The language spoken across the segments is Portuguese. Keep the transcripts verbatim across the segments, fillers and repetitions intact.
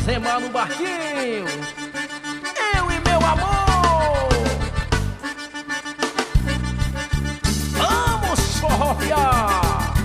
Vamos remar no barquinho, eu e meu amor. Vamos forrofiar.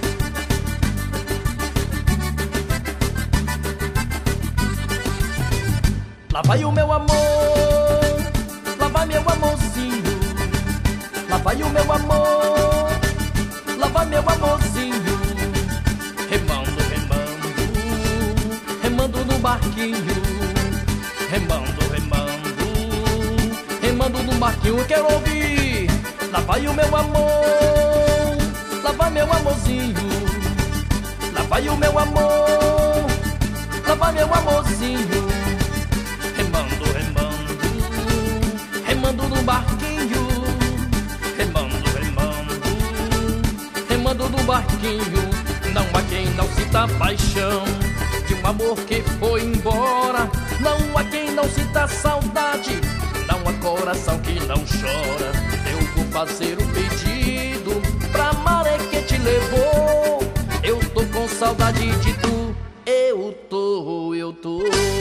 Lá vai o meu amor, lá vai meu amorzinho. Lá vai o meu amor, lá vai meu amorzinho. Remando, remando, remando no barquinho. Remando, remando, remando no barquinho. Quero ouvir. Lá vai o meu amor, lá vai meu amorzinho. Lá vai o meu amor, lá vai meu amorzinho. Remando, remando, remando no barquinho. Remando, remando, remando no barquinho. Não há quem não sinta a paixão de um amor que foi embora. Não há quem não sinta a saudade. Não há coração que não chora. Eu vou fazer um pedido pra maré que te levou. Eu tô com saudade de tu. Eu tô, eu tô.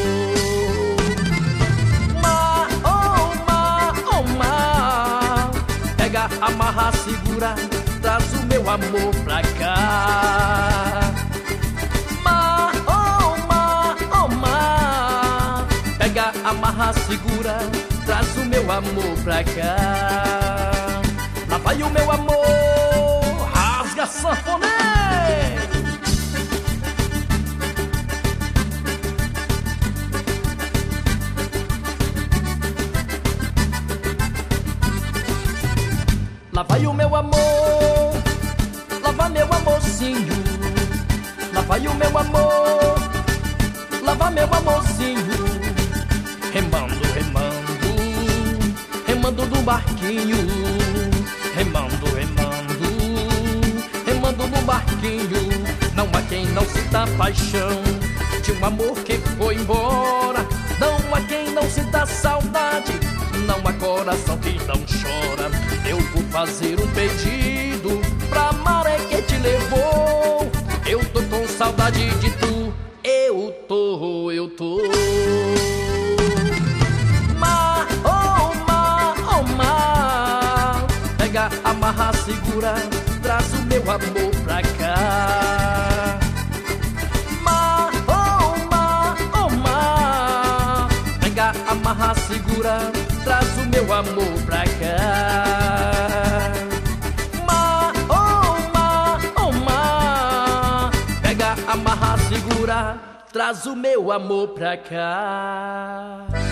Mar, oh mar, oh mar. Pega, amarra, segura, traz o meu amor pra cá. Mar, oh mar, oh mar. Pega, amarra, segura, traz o meu amor pra cá. Lá vai o meu amor, rasga sanfonê. Lá vai o meu amor, lá vai meu amorzinho. Lá vai o meu amor, lá vai meu amorzinho. Remando, remando, remando no barquinho. Remando, remando, remando no barquinho. Não há quem não sinta a paixão de um amor que foi embora. Não há quem não sinta a saudade. Não há coração que não chora. Eu vou fazer um pedido pra maré que te levou. Eu tô com saudade de tu. Eu tô, eu tô. Mar, oh mar, oh mar. Pega, amarra, segura, traz o meu amor pra cá. Mar, oh mar, oh mar. Pega, amarra, segura, traz o meu amor pra cá. Mar, oh mar, oh mar. Pega, amarra, segura, traz o meu amor pra cá.